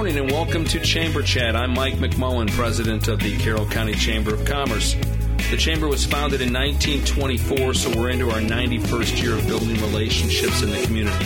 morning and welcome to Chamber Chat. I'm Mike McMullen, president of the Carroll County Chamber of Commerce. The Chamber was founded in 1924, so we're into our 91st year of building relationships in the community.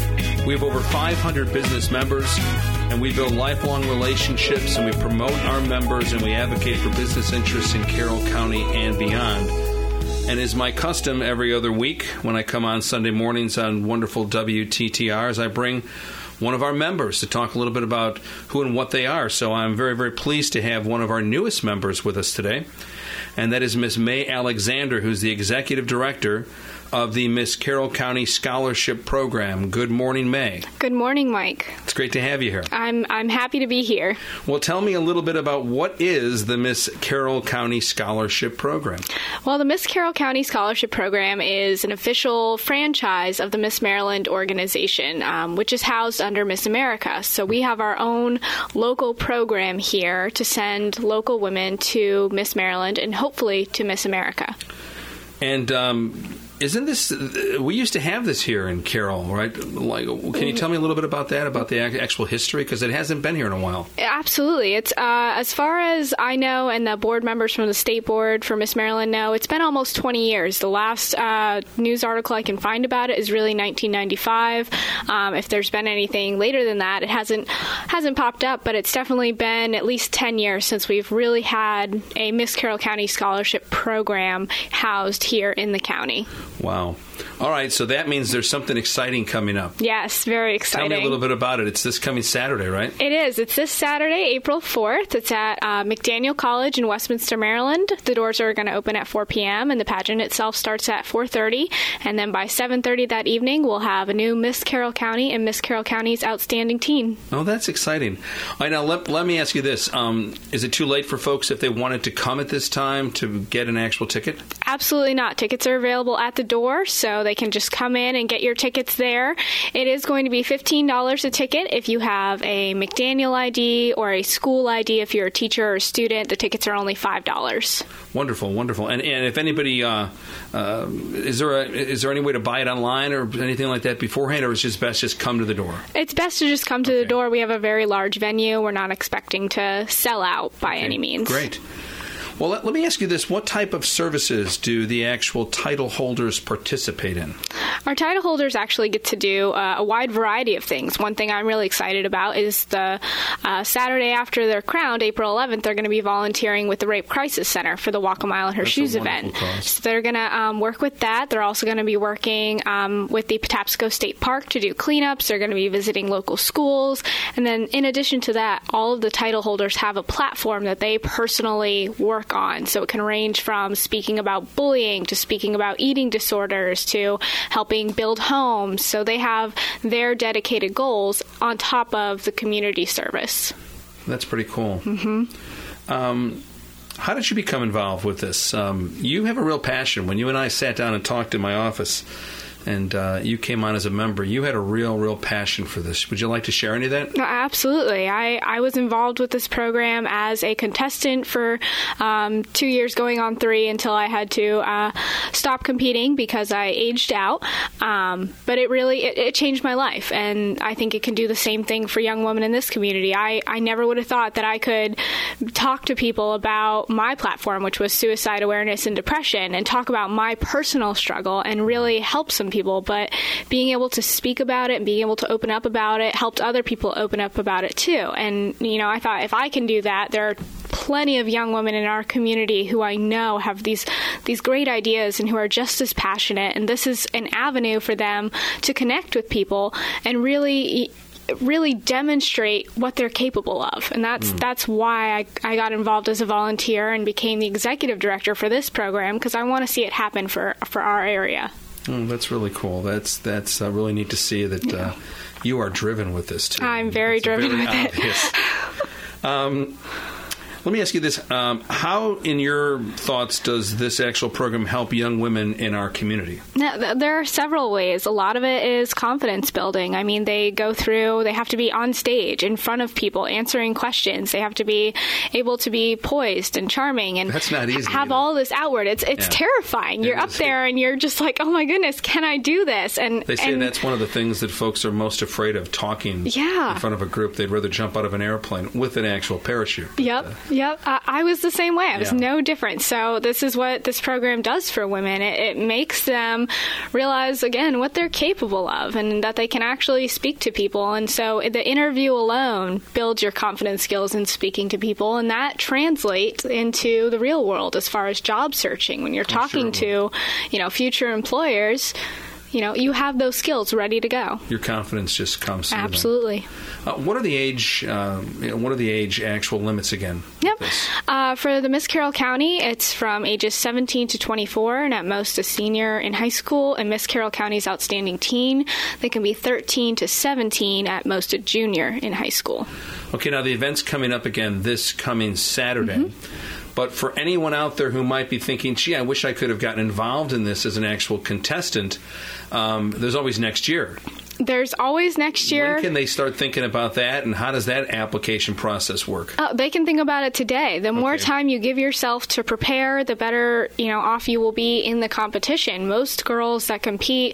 We have over 500 business members, and we build lifelong relationships, and we promote our members, and we advocate for business interests in Carroll County and beyond. And as my custom every other week, when I come on Sunday mornings on wonderful WTTRs, I bring one of our members to talk a little bit about who and what they are. So I'm very, very pleased to have one of our newest members with us today, and that is Miss May Alexander, who's the Executive Director of the Miss Carroll County Scholarship Program. Good morning, May. Good morning, Mike. It's great to have you here. I'm happy to be here. Well, tell me a little bit about what is the Miss Carroll County Scholarship Program. Well, the Miss Carroll County Scholarship Program is an official franchise of the Miss Maryland organization, which is housed under Miss America. So we have our own local program here to send local women to Miss Maryland and hopefully to Miss America. And isn't this, we used to have this here in Carroll, right? Like, can you tell me a little bit about that, about the actual history? Because it hasn't been here in a while. Absolutely. It's as far as I know, and the board members from the state board for Miss Maryland know, it's been almost 20 years. The last news article I can find about it is really 1995. If there's been anything later than that, it hasn't popped up, but it's definitely been at least 10 years since we've really had a Miss Carroll County Scholarship Program housed here in the county. Wow. All right, so that means there's something exciting coming up. Yes, very exciting. Tell me a little bit about it. It's this coming Saturday, right? It is. It's this Saturday, April 4th. It's at McDaniel College in Westminster, Maryland. The doors are going to open at 4 p.m., and the pageant itself starts at 4:30. And then by 7:30 that evening, we'll have a new Miss Carroll County and Miss Carroll County's Outstanding Teen. Oh, that's exciting. All right, now let me ask you this. Is it too late for folks if they wanted to come at this time to get an actual ticket? Absolutely not. Tickets are available at the door, so they can just come in and get your tickets there. It is going to be $15 a ticket if you have a McDaniel ID or a school ID. If you're a teacher or a student, the tickets are only $5. Wonderful, wonderful. And if anybody, is there any way to buy it online or anything like that beforehand, or is it just best just come to the door? It's best to just come to the door. We have a very large venue. We're not expecting to sell out by any means. Great. Well, let me ask you this. What type of services do the actual title holders participate in? Our title holders actually get to do a wide variety of things. One thing I'm really excited about is the Saturday after they're crowned, April 11th, they're going to be volunteering with the Rape Crisis Center for the Walk a Mile in Her Shoes event. So they're going to work with that. They're also going to be working with the Patapsco State Park to do cleanups. They're going to be visiting local schools. And then in addition to that, all of the title holders have a platform that they personally work on. So it can range from speaking about bullying to speaking about eating disorders to helping build homes. So they have their dedicated goals on top of the community service. That's pretty cool. Mm-hmm. How did you become involved with this? You have a real passion. When you and I sat down and talked in my office, and you came on as a member, you had a real passion for this. Would you like to share any of that? Absolutely. I was involved with this program as a contestant for 2 years, going on 3, until I had to stop competing because I aged out. But it really changed my life, and I think it can do the same thing for young women in this community. I never would have thought that I could talk to people about my platform, which was suicide awareness and depression, and talk about my personal struggle and really help some people. But being able to speak about it and being able to open up about it helped other people open up about it too. And, I thought if I can do that, there are plenty of young women in our community who I know have these great ideas and who are just as passionate. And this is an avenue for them to connect with people and really demonstrate what they're capable of. And that's why I got involved as a volunteer and became the executive director for this program, because I want to see it happen for our area. That's really cool. That's really neat to see that you are driven with this too. I'm very driven with it. Let me ask you this. How, in your thoughts, does this actual program help young women in our community? Now, there are several ways. A lot of it is confidence building. I mean, they have to be on stage in front of people answering questions. They have to be able to be poised and charming and That's not easy have either. all this outward. It's terrifying. You're up there and you're just like, oh my goodness, can I do this? And they say that's one of the things that folks are most afraid of, talking in front of a group. They'd rather jump out of an airplane with an actual parachute. Yep. I was the same way. I was no different. So this is what this program does for women. It makes them realize, again, what they're capable of and that they can actually speak to people. And so the interview alone builds your confidence skills in speaking to people, and that translates into the real world as far as job searching. When you're talking to, future employers, you have those skills ready to go. Your confidence just comes through. Absolutely. What are the age? What are the age actual limits again? Yep. For the Miss Carroll County, it's from ages 17 to 24, and at most a senior in high school. And Miss Carroll County's outstanding teen, they can be 13 to 17, at most a junior in high school. Okay. Now the event's coming up again this coming Saturday. Mm-hmm. But for anyone out there who might be thinking, gee, I wish I could have gotten involved in this as an actual contestant, there's always next year. There's always next year. When can they start thinking about that, and how does that application process work? Oh, they can think about it today. The more time you give yourself to prepare, the better off you will be in the competition. Most girls that compete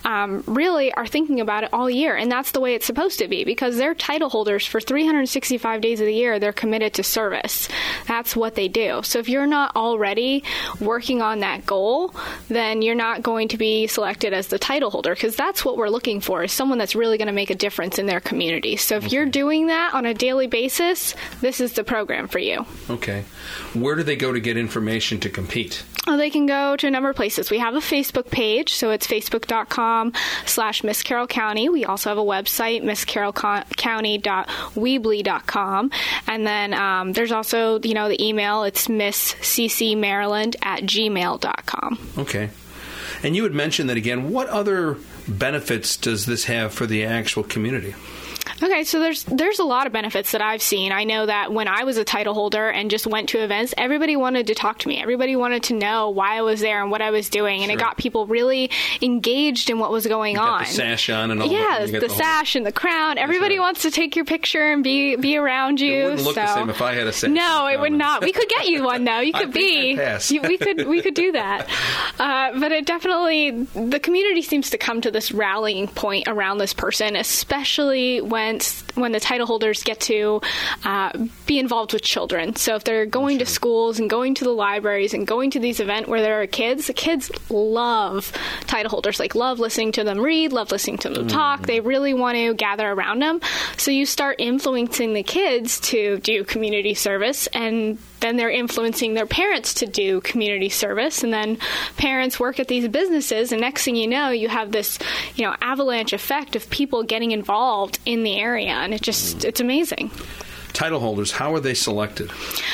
really are thinking about it all year, and that's the way it's supposed to be, because they're title holders for 365 days of the year. They're committed to service. That's what they do. So if you're not already working on that goal, then you're not going to be selected as the title holder, because that's what we're looking for, is someone that's really going to make a difference in their community. So if you're doing that on a daily basis, this is the program for you. Okay. Where do they go to get information to compete? Oh, they can go to a number of places. We have a Facebook page, so it's facebook.com/Miss Carroll County. We also have a website, misscarrollcounty.weebly.com. And then there's also, the email. It's missccmaryland@gmail.com. Okay. And you had mentioned that again. What other benefits does this have for the actual community? Okay, so there's a lot of benefits that I've seen. I know that when I was a title holder and just went to events, everybody wanted to talk to me. Everybody wanted to know why I was there and what I was doing, and it got people really engaged in what was going on. The sash on and all that. Yeah, the sash and the crown. Everybody wants to take your picture and be around you. It wouldn't look the same if I had a sash. No, it would not. We could get you one though. You could be. We could do that. But it definitely, the community seems to come to this rallying point around this person, especially when the title holders get to be involved with children. So if they're going to schools and going to the libraries and going to these events where there are kids, the kids love title holders, love listening to them read, love listening to them talk. They really want to gather around them. So you start influencing the kids to do community service, and then they're influencing their parents to do community service, and then parents work at these businesses, and next thing you know, you have this, avalanche effect of people getting involved in the area, and it's amazing. Title holders, how are they selected?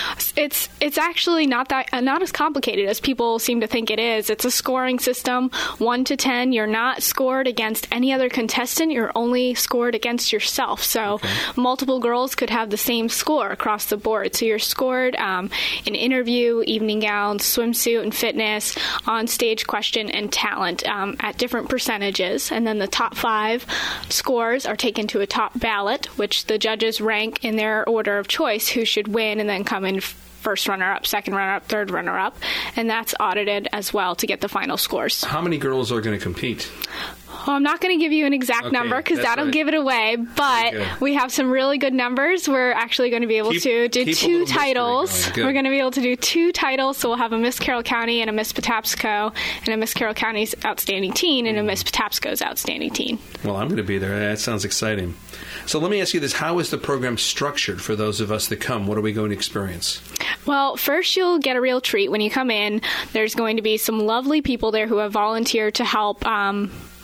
It's actually not as complicated as people seem to think it is. It's a scoring system, 1 to 10. You're not scored against any other contestant. You're only scored against yourself. So multiple girls could have the same score across the board. So you're scored in interview, evening gowns, swimsuit and fitness, on-stage question, and talent at different percentages. And then the top 5 scores are taken to a top ballot, which the judges rank in their order of choice who should win and then come in first runner-up, second runner-up, third runner-up, and that's audited as well to get the final scores. How many girls are going to compete? Well, I'm not going to give you an exact number because that'll give it away, but we have some really good numbers. We're actually going to be able to do 2 titles. We're going to be able to do 2 titles, so we'll have a Miss Carroll County and a Miss Patapsco, and a Miss Carroll County's Outstanding Teen and a Miss Patapsco's Outstanding Teen. Well, I'm going to be there. That sounds exciting. So let me ask you this. How is the program structured for those of us that come? What are we going to experience? Well, first you'll get a real treat when you come in. There's going to be some lovely people there who have volunteered to help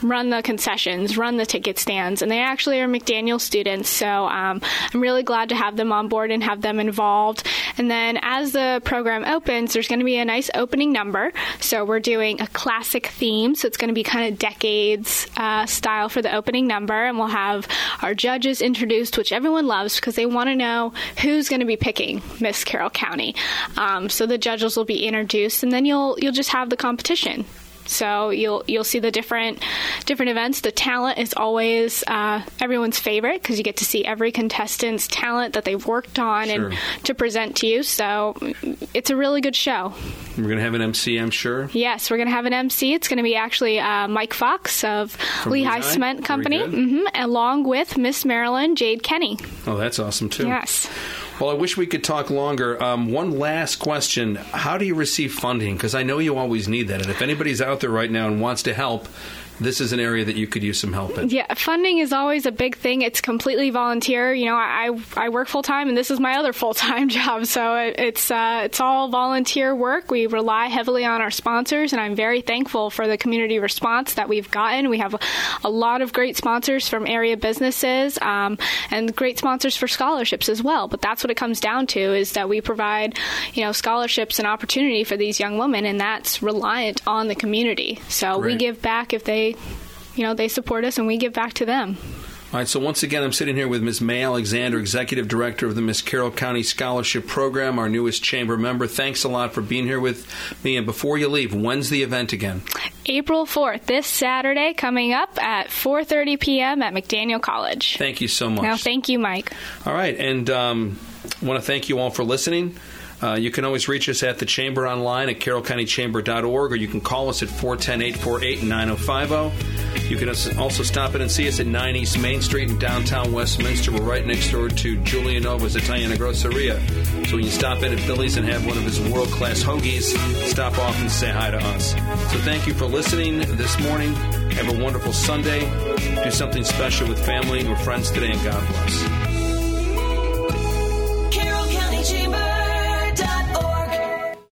run the concessions, run the ticket stands, and they actually are McDaniel students. So I'm really glad to have them on board and have them involved. And then as the program opens, there's going to be a nice opening number. So we're doing a classic theme. So it's going to be kind of decades style for the opening number. And we'll have our judges introduced, which everyone loves because they want to know who's going to be picking Miss Carroll County. So the judges will be introduced, and then you'll just have the competition. So you'll see the different events. The talent is always everyone's favorite because you get to see every contestant's talent that they've worked on and to present to you. So it's a really good show. We're going to have an MC, I'm sure. Yes, we're going to have an MC. It's going to be actually Mike Fox of Lehigh Cement Company, along with Miss Maryland, Jade Kenny. Oh, that's awesome, too. Yes. Well, I wish we could talk longer. One last question. How do you receive funding? Because I know you always need that. And if anybody's out there right now and wants to help, this is an area that you could use some help in. Yeah, funding is always a big thing. It's completely volunteer. You know, I work full-time, and this is my other full-time job. So it's all volunteer work. We rely heavily on our sponsors, and I'm very thankful for the community response that we've gotten. We have a lot of great sponsors from area businesses and great sponsors for scholarships as well. But that's what it comes down to, is that we provide, scholarships and opportunity for these young women, and that's reliant on the community. So we give back if they support us, and we give back to them. All right, so once again, I'm sitting here with Ms. May Alexander, Executive Director of the Miss Carroll County Scholarship Program, our newest chamber member. Thanks a lot for being here with me. And before you leave, when's the event again? April 4th, this Saturday, coming up at 4:30 p.m. at McDaniel College. Thank you so much. No, thank you, Mike. All right, and I want to thank you all for listening. You can always reach us at the Chamber online at carrollcountychamber.org, or you can call us at 410-848-9050. You can also stop in and see us at 9 East Main Street in downtown Westminster. We're right next door to Giulianova's Italiana Grosseria. So when you stop in at Billy's and have one of his world-class hoagies, stop off and say hi to us. So thank you for listening this morning. Have a wonderful Sunday. Do something special with family or friends today, and God bless.